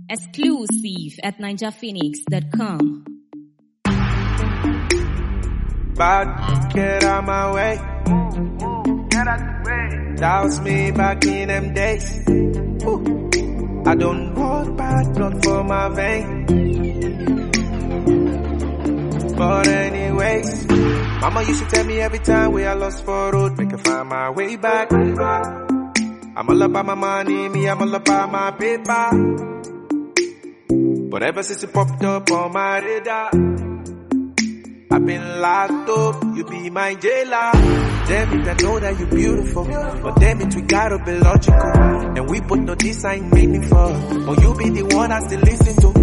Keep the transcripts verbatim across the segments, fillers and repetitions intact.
Exclusive at ninja phoenix dot com. Bad, get out my way. Get out the way. That was me back in them days. Ooh. I don't want bad blood for my vein. But anyways, mama used to tell me every time we are lost for road, make her find my way back. I'm all about my money, me, I'm all about my paper. But ever since you popped up on my radar, I've been locked up, you be my jailer. Damn it, I know that you're beautiful, but damn it, we gotta be logical. And we both know this ain't meaningful, but you be the one I still listen to.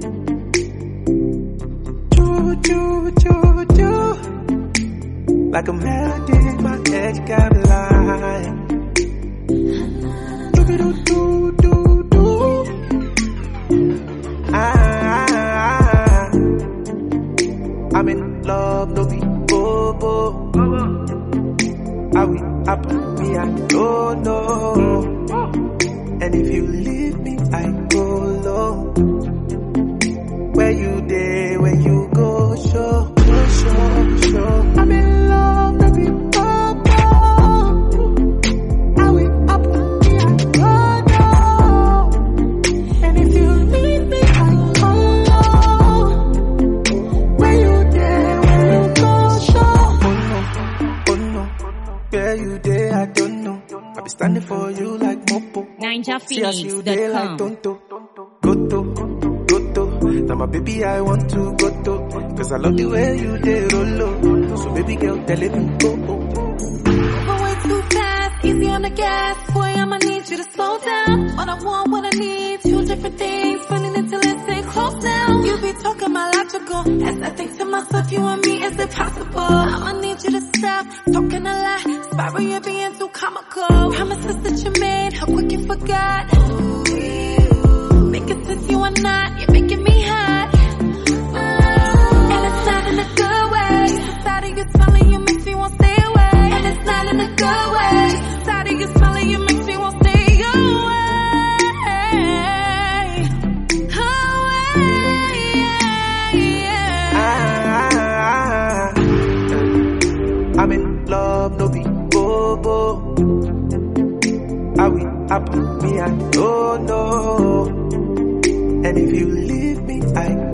Choo, choo, choo, choo. Like a melody in my head, you got me lying. Do, do, do, do, do. Ah, I'm in love, no be bobo. Are we up? Me, I don't know. And if you leave me, I go low. Where you there, where you go, show, show, show. I'm in love, no be bobo. Are we up? Me, I don't know. And if you leave me, I go low. Where you there, where you go, show. Oh no, oh no. Where you there, I don't know. I be standing for you like Mopo. ninja See I see phoenix you there dot like com. Tonto. Goto, Goto. Now my baby, I want to go to. Cause I love the way you there, Rolo. So baby girl, tell me go. Moving way too fast, easy on the gas. Boy, I'ma need you to slow down. What I want, what I need, two different things. Running until it's stay close now. You be talking my logical. As I think to myself, you and me, is it possible? I'ma need you to stop talking a lot. Spiral, you're being too comical. Promises that you made, how quick you forgot. Ooh, making sense you are not, you're making me hot. And it's not in a good way. The side of you smiling, you makes me want to stay away. And it's not in a good way. The side of you smiling, you makes me want to stay away. Ah, I'm in love, no be bobo. Are we up? Me, I don't know. And if you leave me, I